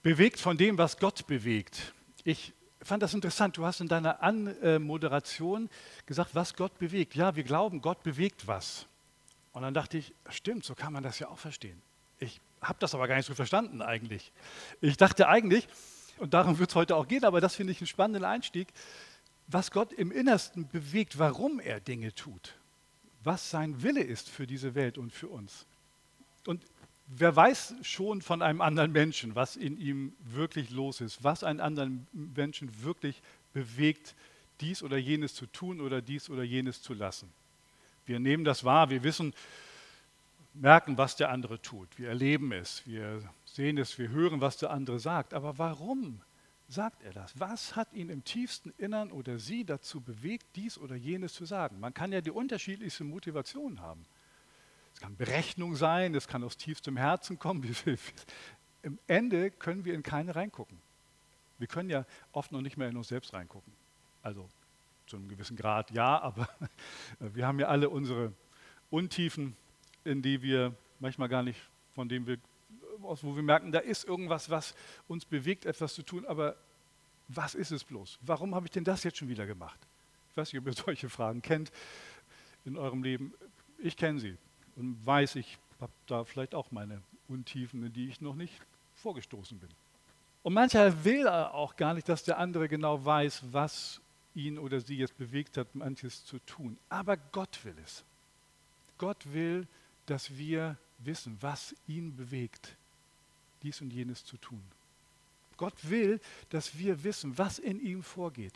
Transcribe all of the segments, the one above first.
Bewegt von dem, was Gott bewegt. Ich fand das interessant. Du hast in deiner Anmoderation gesagt, was Gott bewegt. Ja, wir glauben, Gott bewegt was. Und dann dachte ich, stimmt, so kann man das ja auch verstehen. Ich habe das aber gar nicht so verstanden eigentlich. Ich dachte eigentlich, und darum wird es heute auch gehen, aber das finde ich einen spannenden Einstieg, was Gott im Innersten bewegt, warum er Dinge tut, was sein Wille ist für diese Welt und für uns. Und wer weiß schon von einem anderen Menschen, was in ihm wirklich los ist, was einen anderen Menschen wirklich bewegt, dies oder jenes zu tun oder dies oder jenes zu lassen. Wir nehmen das wahr, wir wissen, merken, was der andere tut. Wir erleben es, wir sehen es, wir hören, was der andere sagt. Aber warum sagt er das? Was hat ihn im tiefsten Innern oder sie dazu bewegt, dies oder jenes zu sagen? Man kann ja die unterschiedlichsten Motivationen haben. Es kann Berechnung sein, es kann aus tiefstem Herzen kommen. Im Ende können wir in keine reingucken. Wir können ja oft noch nicht mehr in uns selbst reingucken. Also zu einem gewissen Grad ja, aber wir haben ja alle unsere Untiefen, in die wir manchmal gar nicht, von denen wir, wo wir merken, da ist irgendwas, was uns bewegt, etwas zu tun, aber was ist es bloß? Warum habe ich denn das jetzt schon wieder gemacht? Ich weiß nicht, ob ihr solche Fragen kennt in eurem Leben. Ich kenne sie und weiß, ich habe da vielleicht auch meine Untiefen, in die ich noch nicht vorgestoßen bin. Und mancher will auch gar nicht, dass der andere genau weiß, was ihn oder sie jetzt bewegt hat, manches zu tun. Aber Gott will es. Gott will, dass wir wissen, was ihn bewegt, dies und jenes zu tun. Gott will, dass wir wissen, was in ihm vorgeht.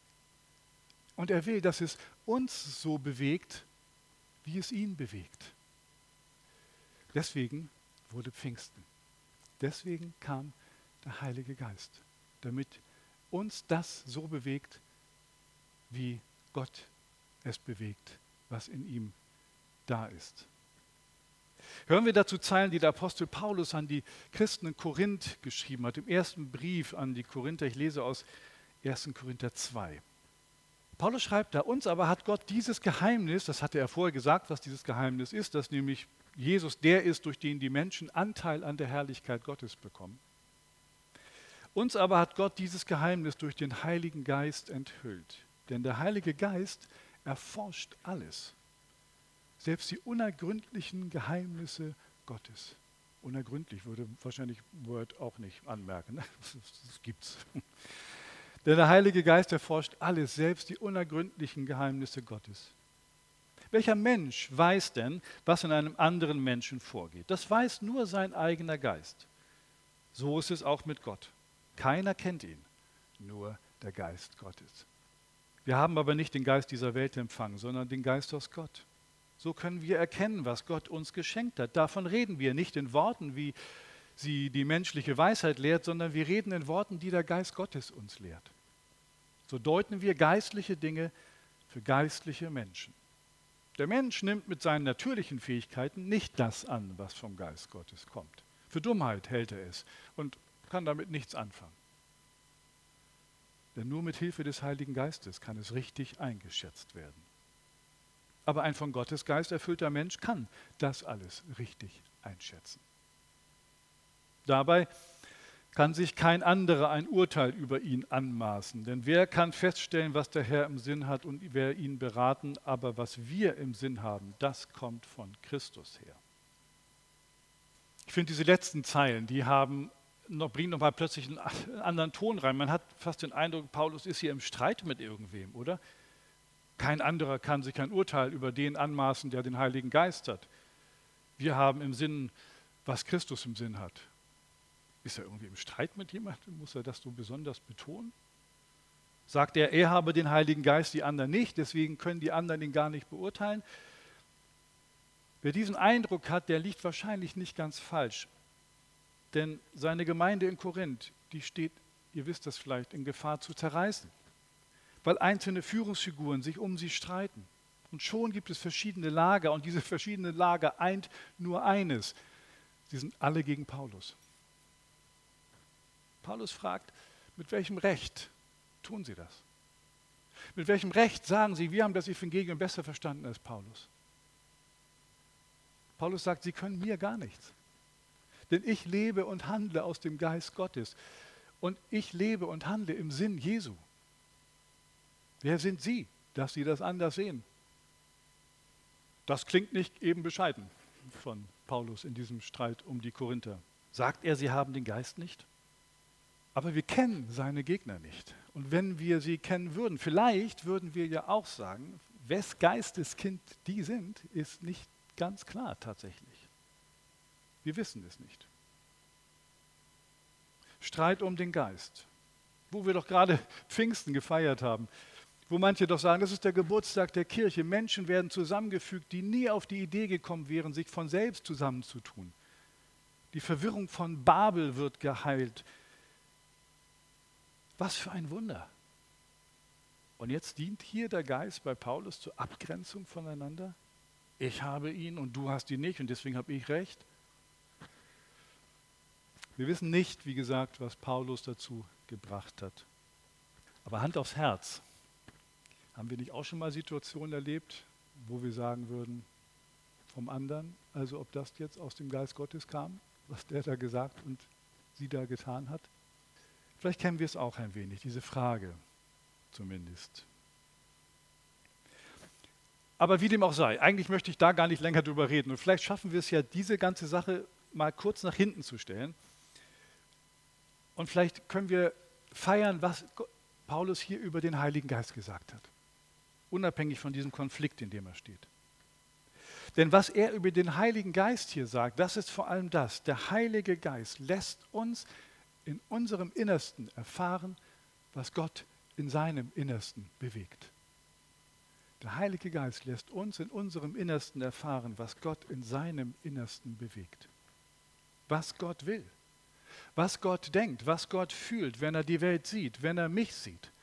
Und er will, dass es uns so bewegt, wie es ihn bewegt. Deswegen wurde Pfingsten. Deswegen kam der Heilige Geist, damit uns das so bewegt, wie Gott es bewegt, was in ihm da ist. Hören wir dazu Zeilen, die der Apostel Paulus an die Christen in Korinth geschrieben hat, im ersten Brief an die Korinther. Ich lese aus 1. Korinther 2. Paulus schreibt da, uns aber hat Gott dieses Geheimnis, das hatte er vorher gesagt, was dieses Geheimnis ist, dass nämlich Jesus der ist, durch den die Menschen Anteil an der Herrlichkeit Gottes bekommen. Uns aber hat Gott dieses Geheimnis durch den Heiligen Geist enthüllt. Denn der Heilige Geist erforscht alles, selbst die unergründlichen Geheimnisse Gottes. Unergründlich würde wahrscheinlich Word auch nicht anmerken. Ne? Das gibt's. Denn der Heilige Geist erforscht alles, selbst die unergründlichen Geheimnisse Gottes. Welcher Mensch weiß denn, was in einem anderen Menschen vorgeht? Das weiß nur sein eigener Geist. So ist es auch mit Gott. Keiner kennt ihn, nur der Geist Gottes. Wir haben aber nicht den Geist dieser Welt empfangen, sondern den Geist aus Gott. So können wir erkennen, was Gott uns geschenkt hat. Davon reden wir nicht in Worten, wie sie die menschliche Weisheit lehrt, sondern wir reden in Worten, die der Geist Gottes uns lehrt. So deuten wir geistliche Dinge für geistliche Menschen. Der Mensch nimmt mit seinen natürlichen Fähigkeiten nicht das an, was vom Geist Gottes kommt. Für Dummheit hält er es und kann damit nichts anfangen. Denn nur mit Hilfe des Heiligen Geistes kann es richtig eingeschätzt werden. Aber ein von Gottes Geist erfüllter Mensch kann das alles richtig einschätzen. Dabei kann sich kein anderer ein Urteil über ihn anmaßen. Denn wer kann feststellen, was der Herr im Sinn hat und wer ihn beraten? Aber was wir im Sinn haben, das kommt von Christus her. Ich finde diese letzten Zeilen, bringen nochmal plötzlich einen anderen Ton rein. Man hat fast den Eindruck, Paulus ist hier im Streit mit irgendwem, oder? Kein anderer kann sich ein Urteil über den anmaßen, der den Heiligen Geist hat. Wir haben im Sinn, was Christus im Sinn hat. Ist er irgendwie im Streit mit jemandem? Muss er das so besonders betonen? Sagt er habe den Heiligen Geist, die anderen nicht, deswegen können die anderen ihn gar nicht beurteilen? Wer diesen Eindruck hat, der liegt wahrscheinlich nicht ganz falsch. Denn seine Gemeinde in Korinth, die steht, ihr wisst das vielleicht, in Gefahr zu zerreißen. Weil einzelne Führungsfiguren sich um sie streiten. Und schon gibt es verschiedene Lager und diese verschiedenen Lager eint nur eines. Sie sind alle gegen Paulus. Paulus fragt, mit welchem Recht tun sie das? Mit welchem Recht sagen sie, wir haben das Evangelium besser verstanden als Paulus? Paulus sagt, sie können mir gar nichts. Denn ich lebe und handle aus dem Geist Gottes. Und ich lebe und handle im Sinn Jesu. Wer sind Sie, dass Sie das anders sehen? Das klingt nicht eben bescheiden von Paulus in diesem Streit um die Korinther. Sagt er, sie haben den Geist nicht? Aber wir kennen seine Gegner nicht. Und wenn wir sie kennen würden, vielleicht würden wir ja auch sagen, wes Geisteskind die sind, ist nicht ganz klar tatsächlich. Wir wissen es nicht. Streit um den Geist, wo wir doch gerade Pfingsten gefeiert haben, wo manche doch sagen, das ist der Geburtstag der Kirche. Menschen werden zusammengefügt, die nie auf die Idee gekommen wären, sich von selbst zusammenzutun. Die Verwirrung von Babel wird geheilt. Was für ein Wunder. Und jetzt dient hier der Geist bei Paulus zur Abgrenzung voneinander. Ich habe ihn und du hast ihn nicht und deswegen habe ich recht. Wir wissen nicht, wie gesagt, was Paulus dazu gebracht hat. Aber Hand aufs Herz. Haben wir nicht auch schon mal Situationen erlebt, wo wir sagen würden, vom anderen, also ob das jetzt aus dem Geist Gottes kam, was der da gesagt und sie da getan hat? Vielleicht kennen wir es auch ein wenig, diese Frage zumindest. Aber wie dem auch sei, eigentlich möchte ich da gar nicht länger drüber reden. Und vielleicht schaffen wir es ja, diese ganze Sache mal kurz nach hinten zu stellen. Und vielleicht können wir feiern, was Paulus hier über den Heiligen Geist gesagt hat. Unabhängig von diesem Konflikt, in dem er steht. Denn was er über den Heiligen Geist hier sagt, das ist vor allem das. Der Heilige Geist lässt uns in unserem Innersten erfahren, was Gott in seinem Innersten bewegt. Der Heilige Geist lässt uns in unserem Innersten erfahren, was Gott in seinem Innersten bewegt. Was Gott will, was Gott denkt, was Gott fühlt, wenn er die Welt sieht, wenn er mich sieht.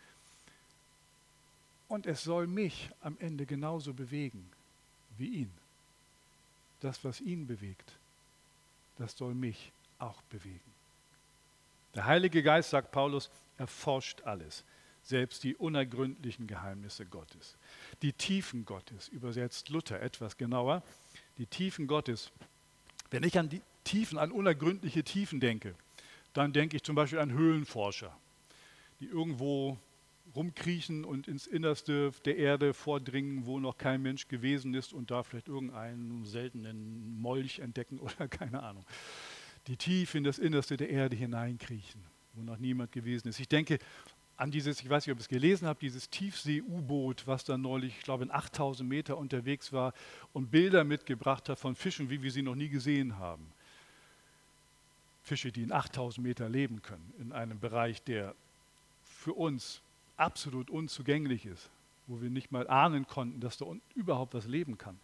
Und es soll mich am Ende genauso bewegen wie ihn. Das, was ihn bewegt, das soll mich auch bewegen. Der Heilige Geist, sagt Paulus, erforscht alles, selbst die unergründlichen Geheimnisse Gottes. Die Tiefen Gottes, übersetzt Luther etwas genauer, die Tiefen Gottes. Wenn ich an die Tiefen, an unergründliche Tiefen denke, dann denke ich zum Beispiel an Höhlenforscher, die irgendwo rumkriechen und ins Innerste der Erde vordringen, wo noch kein Mensch gewesen ist und da vielleicht irgendeinen seltenen Molch entdecken oder keine Ahnung. Die tief in das Innerste der Erde hineinkriechen, wo noch niemand gewesen ist. Ich denke an dieses, ich weiß nicht, ob ihr es gelesen habt, dieses Tiefsee-U-Boot, was dann neulich, ich glaube, in 8000 Meter unterwegs war und Bilder mitgebracht hat von Fischen, wie wir sie noch nie gesehen haben. Fische, die in 8000 Meter leben können, in einem Bereich, der für uns absolut unzugänglich ist, wo wir nicht mal ahnen konnten, dass da unten überhaupt was leben kann.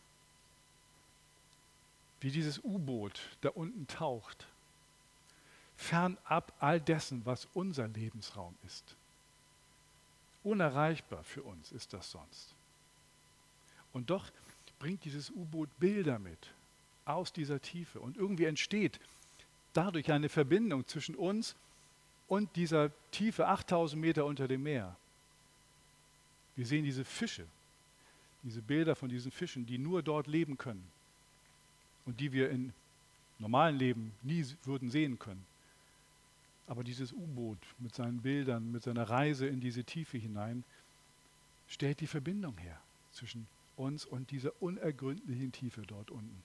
Wie dieses U-Boot da unten taucht, fernab all dessen, was unser Lebensraum ist. Unerreichbar für uns ist das sonst. Und doch bringt dieses U-Boot Bilder mit aus dieser Tiefe und irgendwie entsteht dadurch eine Verbindung zwischen uns und dieser Tiefe 8000 Meter unter dem Meer. Wir sehen diese Fische, diese Bilder von diesen Fischen, die nur dort leben können und die wir im normalen Leben nie würden sehen können. Aber dieses U-Boot mit seinen Bildern, mit seiner Reise in diese Tiefe hinein, stellt die Verbindung her zwischen uns und dieser unergründlichen Tiefe dort unten.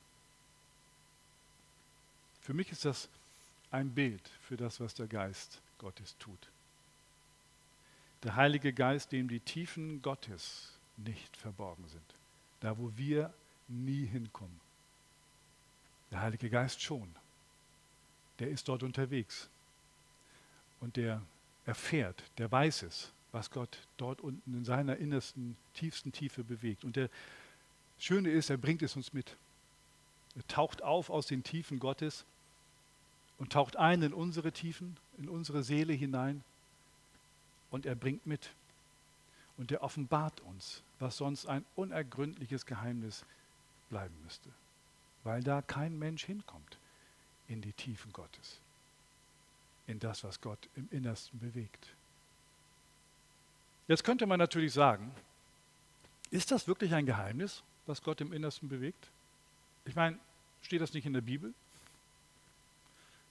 Für mich ist das ein Bild für das, was der Geist Gottes tut. Der Heilige Geist, dem die Tiefen Gottes nicht verborgen sind. Da, wo wir nie hinkommen. Der Heilige Geist schon. Der ist dort unterwegs. Und der erfährt, der weiß es, was Gott dort unten in seiner innersten, tiefsten Tiefe bewegt. Und der Schöne ist, er bringt es uns mit. Er taucht auf aus den Tiefen Gottes und taucht ein in unsere Tiefen, in unsere Seele hinein. Und er bringt mit. Und er offenbart uns, was sonst ein unergründliches Geheimnis bleiben müsste. Weil da kein Mensch hinkommt in die Tiefen Gottes. In das, was Gott im Innersten bewegt. Jetzt könnte man natürlich sagen, ist das wirklich ein Geheimnis, was Gott im Innersten bewegt? Ich meine, steht das nicht in der Bibel?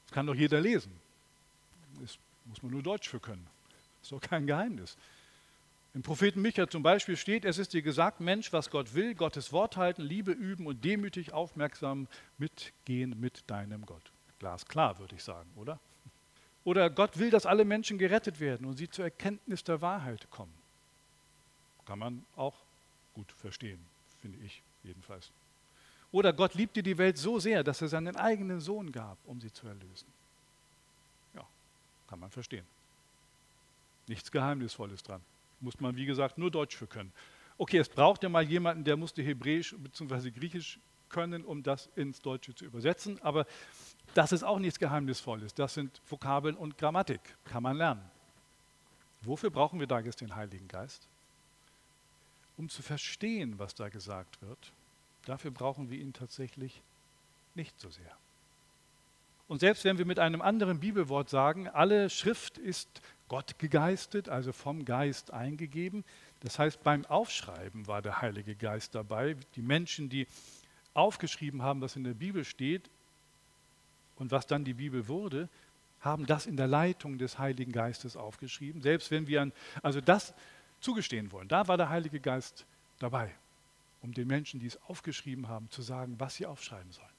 Das kann doch jeder lesen. Das muss man nur Deutsch für können. Das ist doch kein Geheimnis. Im Propheten Micha zum Beispiel steht, es ist dir gesagt, Mensch, was Gott will, Gottes Wort halten, Liebe üben und demütig aufmerksam mitgehen mit deinem Gott. Glasklar, würde ich sagen, oder? Oder Gott will, dass alle Menschen gerettet werden und sie zur Erkenntnis der Wahrheit kommen. Kann man auch gut verstehen, finde ich jedenfalls. Oder Gott liebte die Welt so sehr, dass er seinen eigenen Sohn gab, um sie zu erlösen. Ja, kann man verstehen. Nichts Geheimnisvolles dran. Muss man, wie gesagt, nur Deutsch für können. Okay, es braucht ja mal jemanden, der musste Hebräisch bzw. Griechisch können, um das ins Deutsche zu übersetzen. Aber das ist auch nichts Geheimnisvolles. Das sind Vokabeln und Grammatik. Kann man lernen. Wofür brauchen wir da jetzt den Heiligen Geist? Um zu verstehen, was da gesagt wird. Dafür brauchen wir ihn tatsächlich nicht so sehr. Und selbst wenn wir mit einem anderen Bibelwort sagen, alle Schrift ist Gott gegeistet, also vom Geist eingegeben. Das heißt, beim Aufschreiben war der Heilige Geist dabei. Die Menschen, die aufgeschrieben haben, was in der Bibel steht und was dann die Bibel wurde, haben das in der Leitung des Heiligen Geistes aufgeschrieben. Selbst wenn wir also das zugestehen wollen, da war der Heilige Geist dabei, um den Menschen, die es aufgeschrieben haben, zu sagen, was sie aufschreiben sollen.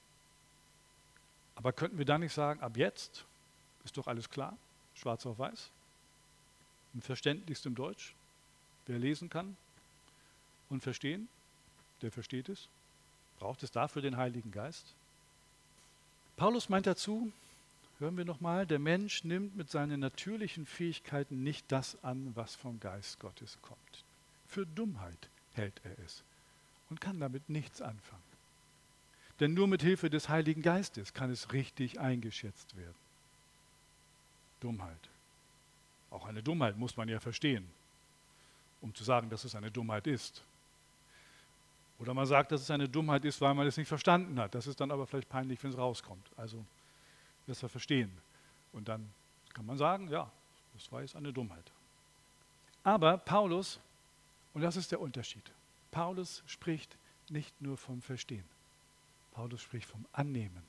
Aber könnten wir da nicht sagen, ab jetzt ist doch alles klar, schwarz auf weiß, im verständlichstem Deutsch, wer lesen kann und verstehen, der versteht es. Braucht es dafür den Heiligen Geist? Paulus meint dazu, hören wir nochmal, der Mensch nimmt mit seinen natürlichen Fähigkeiten nicht das an, was vom Geist Gottes kommt. Für Dummheit hält er es und kann damit nichts anfangen. Denn nur mit Hilfe des Heiligen Geistes kann es richtig eingeschätzt werden. Dummheit. Auch eine Dummheit muss man ja verstehen, um zu sagen, dass es eine Dummheit ist. Oder man sagt, dass es eine Dummheit ist, weil man es nicht verstanden hat. Das ist dann aber vielleicht peinlich, wenn es rauskommt. Also besser verstehen. Und dann kann man sagen, ja, das war jetzt eine Dummheit. Aber Paulus, und das ist der Unterschied, Paulus spricht nicht nur vom Verstehen. Paulus spricht vom Annehmen.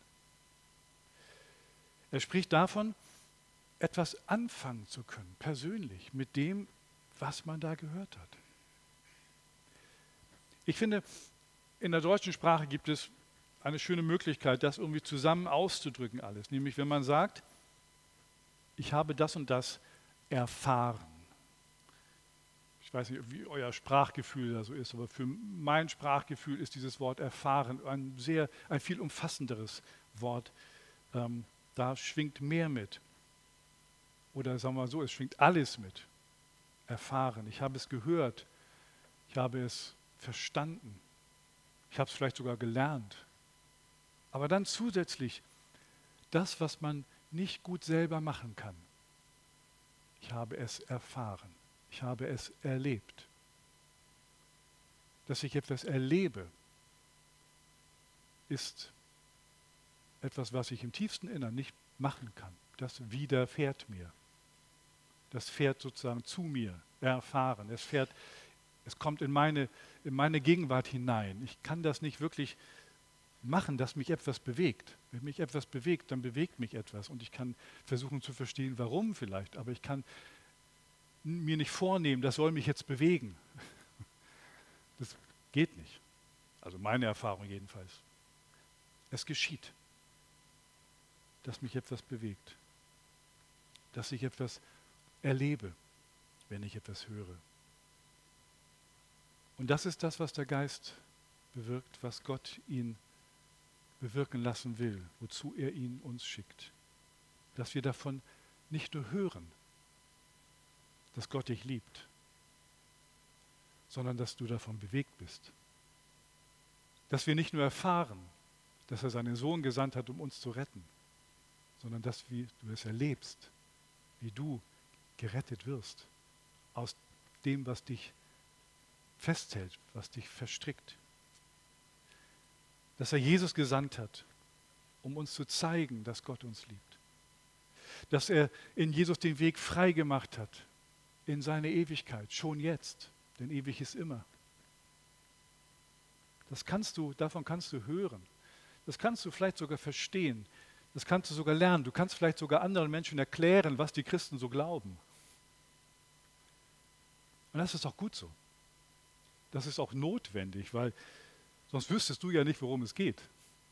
Er spricht davon, etwas anfangen zu können, persönlich, mit dem, was man da gehört hat. Ich finde, in der deutschen Sprache gibt es eine schöne Möglichkeit, das irgendwie zusammen auszudrücken alles. Nämlich, wenn man sagt, ich habe das und das erfahren. Ich weiß nicht, wie euer Sprachgefühl da so ist, aber für mein Sprachgefühl ist dieses Wort erfahren ein viel umfassenderes Wort. Da schwingt mehr mit. Oder sagen wir mal so, es schwingt alles mit. Erfahren. Ich habe es gehört. Ich habe es verstanden. Ich habe es vielleicht sogar gelernt. Aber dann zusätzlich das, was man nicht gut selber machen kann. Ich habe es erfahren. Ich habe es erlebt. Dass ich etwas erlebe, ist etwas, was ich im tiefsten Innern nicht machen kann. Das widerfährt mir. Das fährt sozusagen zu mir, erfahren. Es kommt in meine Gegenwart hinein. Ich kann das nicht wirklich machen, dass mich etwas bewegt. Wenn mich etwas bewegt, dann bewegt mich etwas. Und ich kann versuchen zu verstehen, warum vielleicht. Aber ich kann mir nicht vornehmen, das soll mich jetzt bewegen. Das geht nicht. Also meine Erfahrung jedenfalls. Es geschieht, dass mich etwas bewegt. Dass ich etwas erlebe, wenn ich etwas höre. Und das ist das, was der Geist bewirkt, was Gott ihn bewirken lassen will, wozu er ihn uns schickt. Dass wir davon nicht nur hören, dass Gott dich liebt, sondern dass du davon bewegt bist. Dass wir nicht nur erfahren, dass er seinen Sohn gesandt hat, um uns zu retten, sondern dass du es erlebst, wie du gerettet wirst aus dem, was dich festhält, was dich verstrickt. Dass er Jesus gesandt hat, um uns zu zeigen, dass Gott uns liebt. Dass er in Jesus den Weg frei gemacht hat in seine Ewigkeit, schon jetzt, denn ewig ist immer. Davon kannst du hören. Das kannst du vielleicht sogar verstehen, Das kannst du sogar lernen. Du kannst vielleicht sogar anderen Menschen erklären, was die Christen so glauben. Und das ist auch gut so. Das ist auch notwendig, weil sonst wüsstest du ja nicht, worum es geht.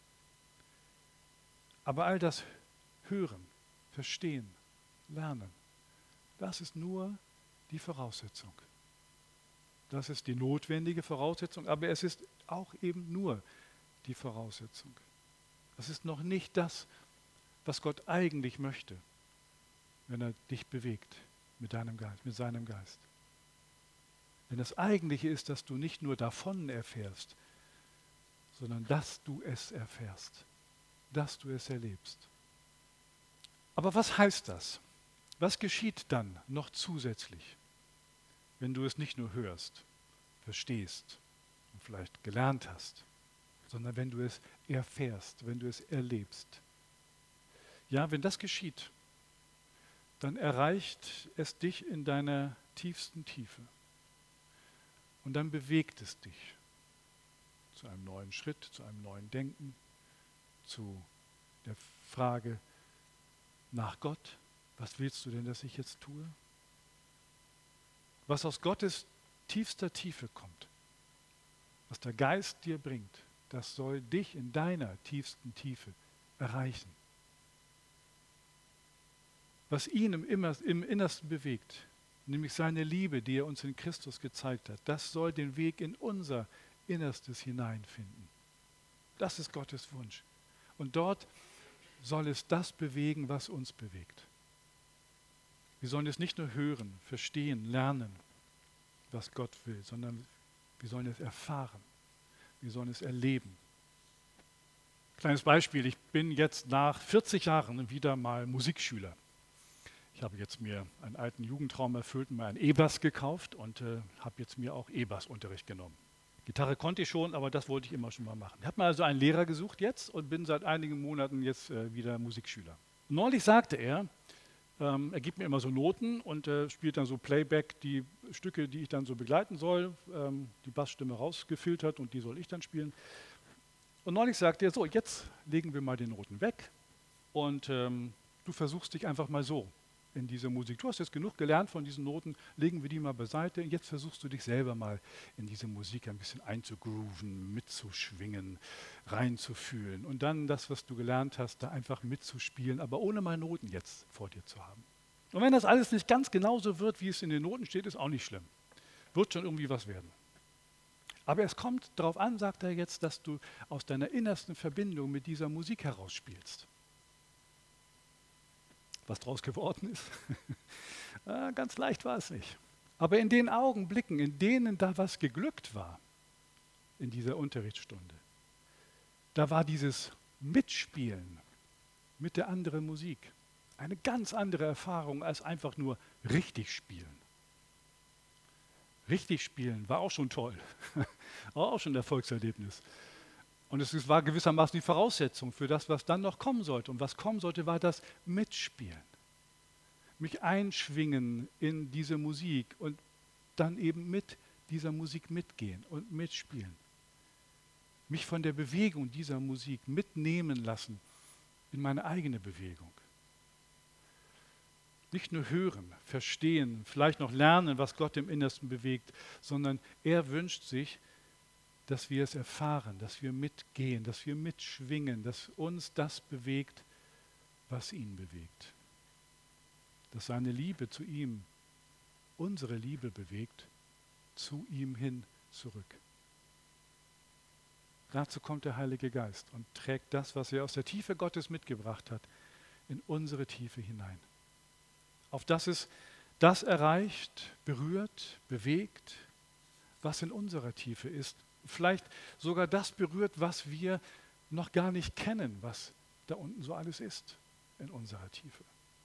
Aber all das Hören, Verstehen, Lernen, das ist nur die Voraussetzung. Das ist die notwendige Voraussetzung, aber es ist auch eben nur die Voraussetzung. Das ist noch nicht das, was Gott eigentlich möchte, wenn er dich bewegt mit deinem Geist, mit seinem Geist. Denn das Eigentliche ist, dass du nicht nur davon erfährst, sondern dass du es erfährst, dass du es erlebst. Aber was heißt das? Was geschieht dann noch zusätzlich, wenn du es nicht nur hörst, verstehst und vielleicht gelernt hast, sondern wenn du es erfährst, wenn du es erlebst? Ja, wenn das geschieht, dann erreicht es dich in deiner tiefsten Tiefe. Und dann bewegt es dich zu einem neuen Schritt, zu einem neuen Denken, zu der Frage nach Gott. Was willst du denn, dass ich jetzt tue? Was aus Gottes tiefster Tiefe kommt, was der Geist dir bringt, das soll dich in deiner tiefsten Tiefe erreichen. Was ihn im Innersten bewegt, nämlich seine Liebe, die er uns in Christus gezeigt hat, das soll den Weg in unser Innerstes hineinfinden. Das ist Gottes Wunsch. Und dort soll es das bewegen, was uns bewegt. Wir sollen es nicht nur hören, verstehen, lernen, was Gott will, sondern wir sollen es erfahren. Wir sollen es erleben. Kleines Beispiel, ich bin jetzt nach 40 Jahren wieder mal Musikschüler. Ich habe jetzt mir einen alten Jugendtraum erfüllt und mir einen E-Bass gekauft und habe jetzt mir auch E-Bass-Unterricht genommen. Gitarre konnte ich schon, aber das wollte ich immer schon mal machen. Ich habe mir also einen Lehrer gesucht jetzt und bin seit einigen Monaten jetzt wieder Musikschüler. Neulich sagte er gibt mir immer so Noten und spielt dann so Playback, die Stücke, die ich dann so begleiten soll, die Bassstimme rausgefiltert und die soll ich dann spielen. Und neulich sagte er, so, jetzt legen wir mal die Noten weg und du versuchst dich einfach mal so in diese Musik. Du hast jetzt genug gelernt von diesen Noten, legen wir die mal beiseite. Jetzt versuchst du dich selber mal in diese Musik ein bisschen einzugrooven, mitzuschwingen, reinzufühlen und dann das, was du gelernt hast, da einfach mitzuspielen, aber ohne mal Noten jetzt vor dir zu haben. Und wenn das alles nicht ganz genauso wird, wie es in den Noten steht, ist auch nicht schlimm. Wird schon irgendwie was werden. Aber es kommt darauf an, sagt er jetzt, dass du aus deiner innersten Verbindung mit dieser Musik herausspielst. Was daraus geworden ist? Ganz leicht war es nicht. Aber in den Augenblicken, in denen da was geglückt war, in dieser Unterrichtsstunde, da war dieses Mitspielen mit der anderen Musik eine ganz andere Erfahrung als einfach nur richtig spielen. Richtig spielen war auch schon toll, war auch schon ein Erfolgserlebnis. Und es war gewissermaßen die Voraussetzung für das, was dann noch kommen sollte. Und was kommen sollte, war das Mitspielen. Mich einschwingen in diese Musik und dann eben mit dieser Musik mitgehen und mitspielen. Mich von der Bewegung dieser Musik mitnehmen lassen in meine eigene Bewegung. Nicht nur hören, verstehen, vielleicht noch lernen, was Gott im Innersten bewegt, sondern er wünscht sich, dass wir es erfahren, dass wir mitgehen, dass wir mitschwingen, dass uns das bewegt, was ihn bewegt. Dass seine Liebe zu ihm unsere Liebe bewegt, zu ihm hin zurück. Dazu kommt der Heilige Geist und trägt das, was er aus der Tiefe Gottes mitgebracht hat, in unsere Tiefe hinein. Auf dass es das erreicht, berührt, bewegt, was in unserer Tiefe ist. Vielleicht sogar das berührt, was wir noch gar nicht kennen, was da unten so alles ist in unserer Tiefe.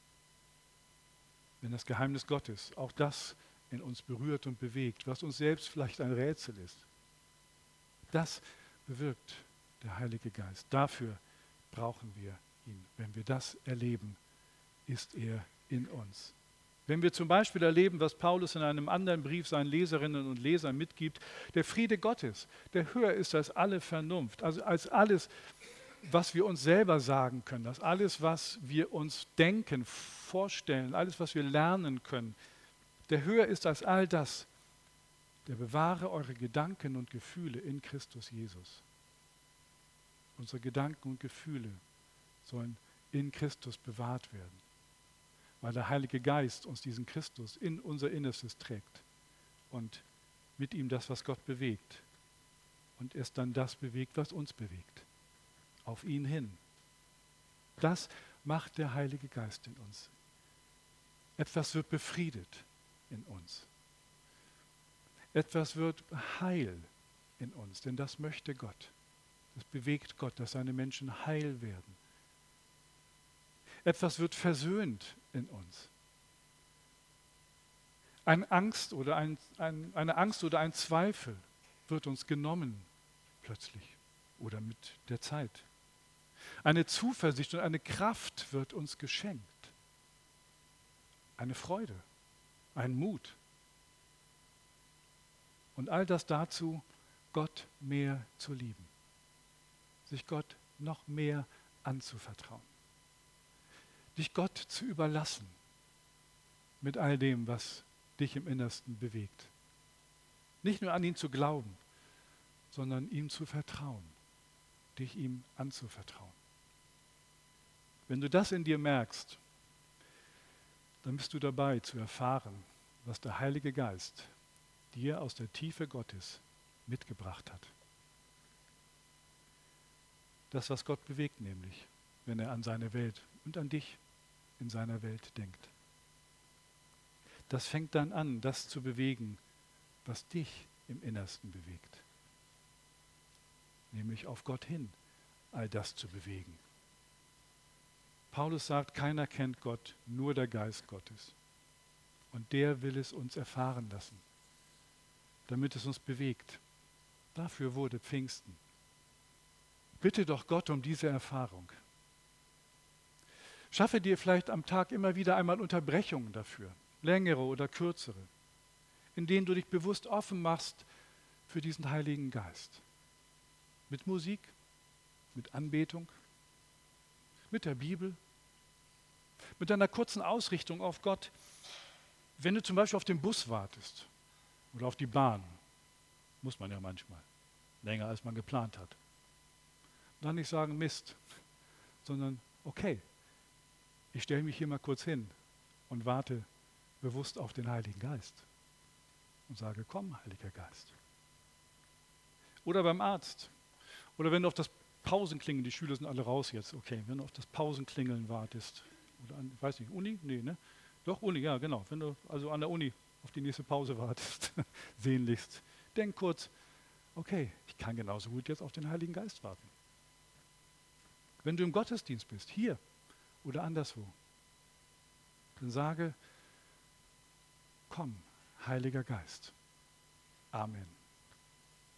Wenn das Geheimnis Gottes auch das in uns berührt und bewegt, was uns selbst vielleicht ein Rätsel ist, das bewirkt der Heilige Geist. Dafür brauchen wir ihn. Wenn wir das erleben, ist er in uns. Wenn wir zum Beispiel erleben, was Paulus in einem anderen Brief seinen Leserinnen und Lesern mitgibt, der Friede Gottes, der höher ist als alle Vernunft, also als alles, was wir uns selber sagen können, dass alles, was wir uns denken, vorstellen, alles, was wir lernen können, der höher ist als all das, der bewahre eure Gedanken und Gefühle in Christus Jesus. Unsere Gedanken und Gefühle sollen in Christus bewahrt werden, weil der Heilige Geist uns diesen Christus in unser Innerstes trägt und mit ihm das, was Gott bewegt. Und erst dann das bewegt, was uns bewegt. Auf ihn hin. Das macht der Heilige Geist in uns. Etwas wird befriedet in uns. Etwas wird heil in uns, denn das möchte Gott. Das bewegt Gott, dass seine Menschen heil werden. Etwas wird versöhnt in uns. Eine Angst oder ein Zweifel wird uns genommen plötzlich oder mit der Zeit. Eine Zuversicht und eine Kraft wird uns geschenkt. Eine Freude, ein Mut. Und all das dazu, Gott mehr zu lieben. Sich Gott noch mehr anzuvertrauen. Dich Gott zu überlassen mit all dem, was dich im Innersten bewegt. Nicht nur an ihn zu glauben, sondern ihm zu vertrauen, dich ihm anzuvertrauen. Wenn du das in dir merkst, dann bist du dabei zu erfahren, was der Heilige Geist dir aus der Tiefe Gottes mitgebracht hat. Das, was Gott bewegt nämlich, wenn er an seine Welt und an dich in seiner Welt denkt. Das fängt dann an, das zu bewegen, was dich im Innersten bewegt. Nämlich auf Gott hin, all das zu bewegen. Paulus sagt, keiner kennt Gott, nur der Geist Gottes. Und der will es uns erfahren lassen, damit es uns bewegt. Dafür wurde Pfingsten. Bitte doch Gott um diese Erfahrung. Schaffe dir vielleicht am Tag immer wieder einmal Unterbrechungen dafür, längere oder kürzere, in denen du dich bewusst offen machst für diesen Heiligen Geist. Mit Musik, mit Anbetung, mit der Bibel, mit einer kurzen Ausrichtung auf Gott. Wenn du zum Beispiel auf den Bus wartest oder auf die Bahn, muss man ja manchmal, länger als man geplant hat. Dann nicht sagen Mist, sondern okay, ich stelle mich hier mal kurz hin und warte bewusst auf den Heiligen Geist und sage, komm, Heiliger Geist. Oder beim Arzt. Oder wenn du auf das Pausenklingeln, die Schüler sind alle raus jetzt, okay, wenn du auf das Pausenklingeln wartest, oder an, ich weiß nicht, Uni? Nee, ne? Doch, Uni, ja, genau. Wenn du also an der Uni auf die nächste Pause wartest, sehnlichst, denk kurz, okay, ich kann genauso gut jetzt auf den Heiligen Geist warten. Wenn du im Gottesdienst bist, hier oder anderswo, dann sage, komm, Heiliger Geist. Amen.